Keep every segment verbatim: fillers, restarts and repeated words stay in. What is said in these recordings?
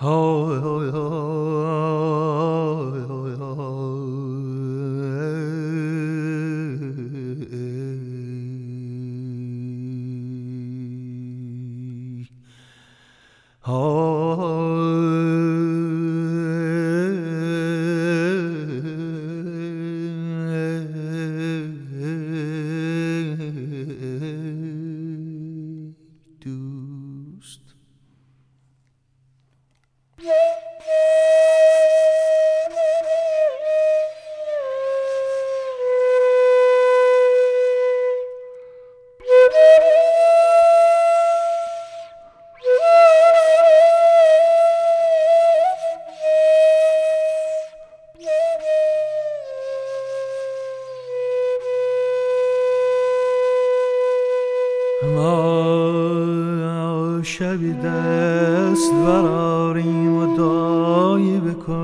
ما شبی دست براریم و دعایی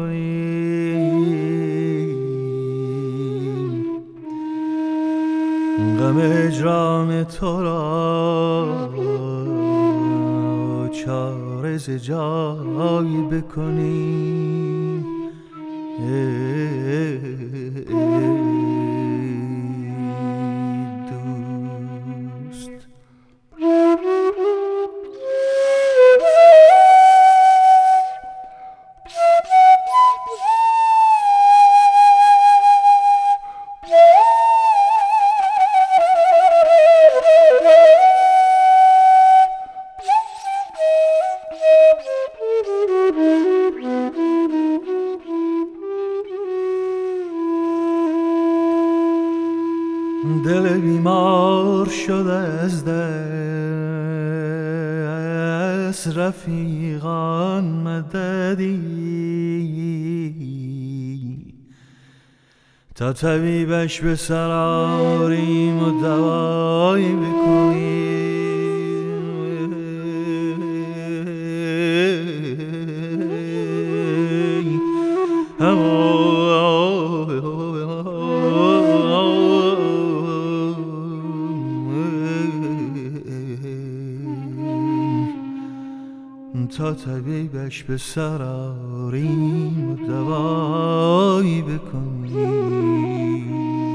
بکنیم، غم اجرام تو را چاره ز جایی بکنیم. ای دوست، دل بیمار شده از دست رفیقان مددی، تا طبیبش به سر آریم و دوایی بکنیم. تا طبیبش به سر آریم و دوایی بکنیم.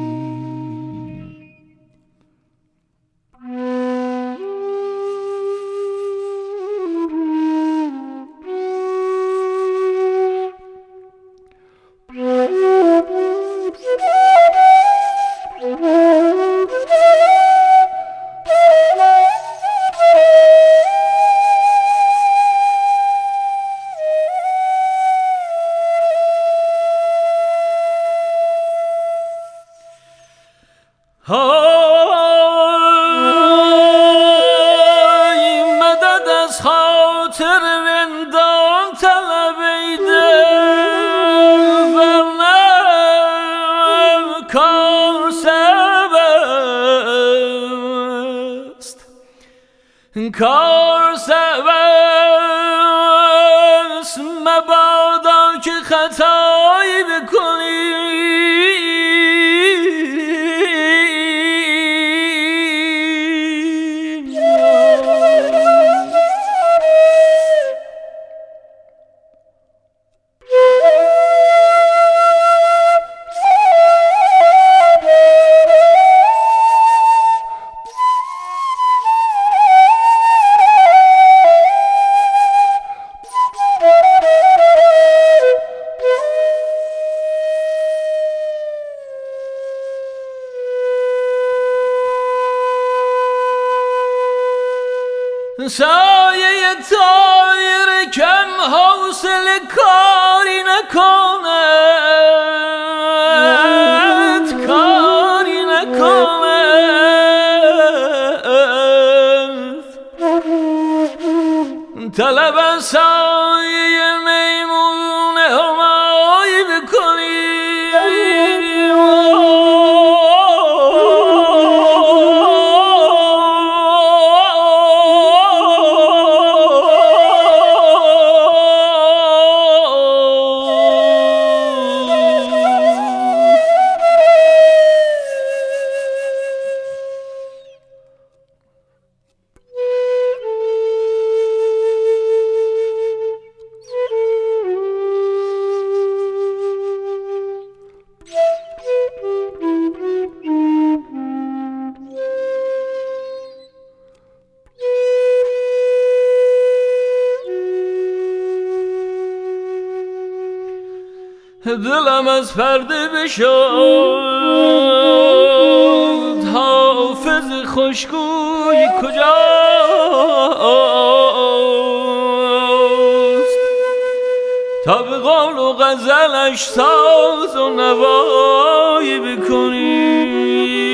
های مدد از خاطر رندان طلبیده، ورنه کار سبب است، کار سبب است، مبادا که خطایی بکنی. سایه طایر کم حوصله کاری نکند، کاری نکند. طلب از سایه میمون همایی بکنی. دلم از پرده بشد حافظ خوشگوی کجاست تا به قول و غزلش ساز و نوایی بکنی